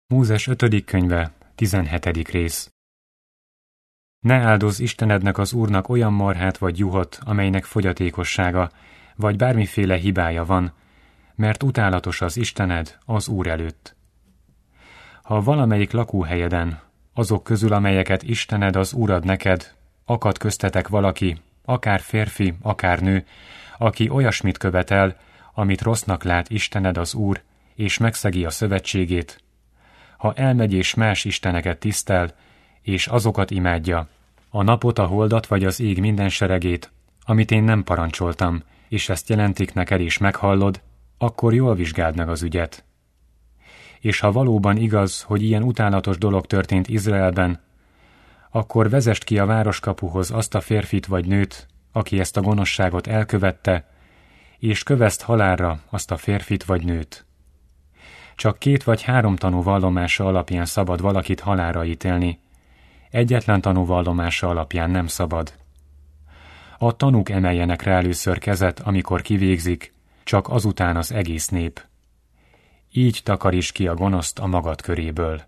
Mózes 5. könyve, 17. rész. Ne áldozz Istenednek az Úrnak olyan marhát vagy juhot, amelynek fogyatékossága, vagy bármiféle hibája van, mert utálatos az Istened az Úr előtt. Ha valamelyik lakóhelyeden, azok közül, amelyeket Istened az Úr ad neked, akad köztetek valaki, akár férfi, akár nő, aki olyasmit követel, amit rossznak lát Istened az Úr, és megszegi a szövetségét, ha elmegy és más isteneket tisztel, és azokat imádja, a napot, a holdat vagy az ég minden seregét, amit én nem parancsoltam, és ezt jelentik neked és meghallod, akkor jól vizsgáld meg az ügyet. És ha valóban igaz, hogy ilyen utálatos dolog történt Izraelben, akkor vezest ki a városkapuhoz azt a férfit vagy nőt, aki ezt a gonoszságot elkövette, és köveszt halálra azt a férfit vagy nőt. Csak 2 vagy 3 tanú vallomása alapján szabad valakit halálra ítélni, egyetlen tanú vallomása alapján nem szabad. A tanúk emeljenek rá először kezet, amikor kivégzik, csak azután az egész nép. Így takaríts ki a gonoszt a magad köréből.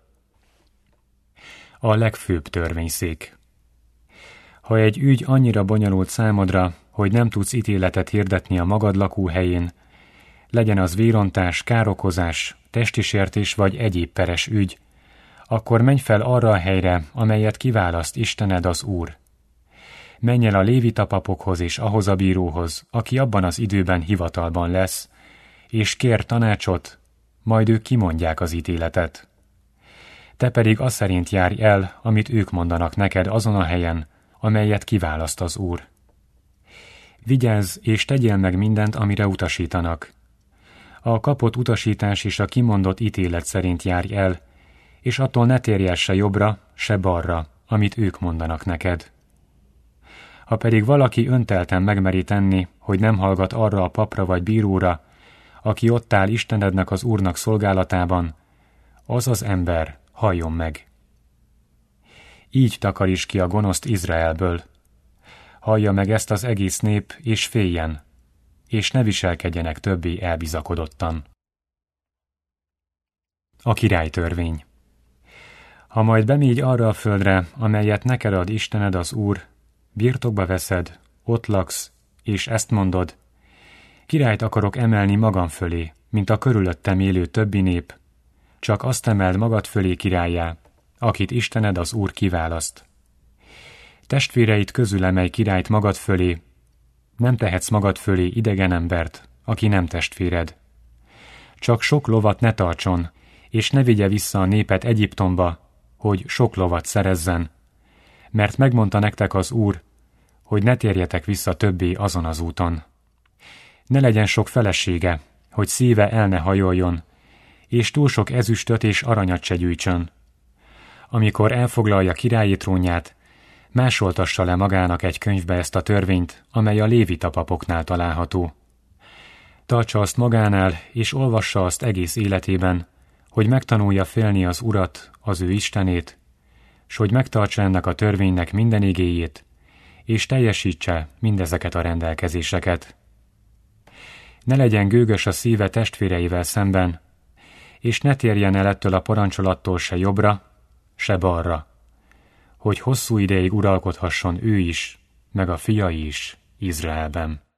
A legfőbb törvényszék. Ha egy ügy annyira bonyolult számodra, hogy nem tudsz ítéletet hirdetni a magad lakóhelyén, legyen az vérontás, károkozás, testi sértés vagy egyéb peres ügy, akkor menj fel arra a helyre, amelyet kiválaszt Istened az Úr. Menj el a lévita papokhoz és ahhoz a bíróhoz, aki abban az időben hivatalban lesz, és kér tanácsot, majd ők kimondják az ítéletet. Te pedig az szerint járj el, amit ők mondanak neked azon a helyen, amelyet kiválaszt az Úr. Vigyázz és tegyél meg mindent, amire utasítanak. A kapott utasítás és a kimondott ítélet szerint járj el, és attól ne térj el se jobbra, se balra, amit ők mondanak neked. Ha pedig valaki öntelten megmeri tenni, hogy nem hallgat arra a papra vagy bíróra, aki ott áll Istenednek az Úrnak szolgálatában, az az ember halljon meg. Így takaríts ki a gonoszt Izraelből. Hallja meg ezt az egész nép, és féljen, és ne viselkedjenek többé elbizakodottan. A királytörvény. Ha majd bemégy arra a földre, amelyet neked ad Istened az Úr, birtokba veszed, ott laksz, és ezt mondod, királyt akarok emelni magam fölé, mint a körülöttem élő többi nép, csak azt emeld magad fölé királlyá, akit Istened az Úr kiválaszt. Testvéreid közül emelj királyt magad fölé, nem tehetsz magad fölé idegen embert, aki nem testvéred. Csak sok lovat ne tartson, és ne vigye vissza a népet Egyiptomba, hogy sok lovat szerezzen, mert megmondta nektek az Úr, hogy ne térjetek vissza többé azon az úton. Ne legyen sok felesége, hogy szíve el ne hajoljon, és túl sok ezüstöt és aranyat se gyűjtsön. Amikor elfoglalja királyi trónját, másoltassa le magának egy könyvbe ezt a törvényt, amely a lévita papoknál található. Tartsa azt magánál, és olvassa azt egész életében, hogy megtanulja félni az Urat, az ő Istenét, s hogy megtartsa ennek a törvénynek minden igéjét, és teljesítse mindezeket a rendelkezéseket. Ne legyen gőgös a szíve testvéreivel szemben, és ne térjen el ettől a parancsolattól se jobbra, se balra, hogy hosszú ideig uralkodhasson ő is, meg a fiai is Izraelben.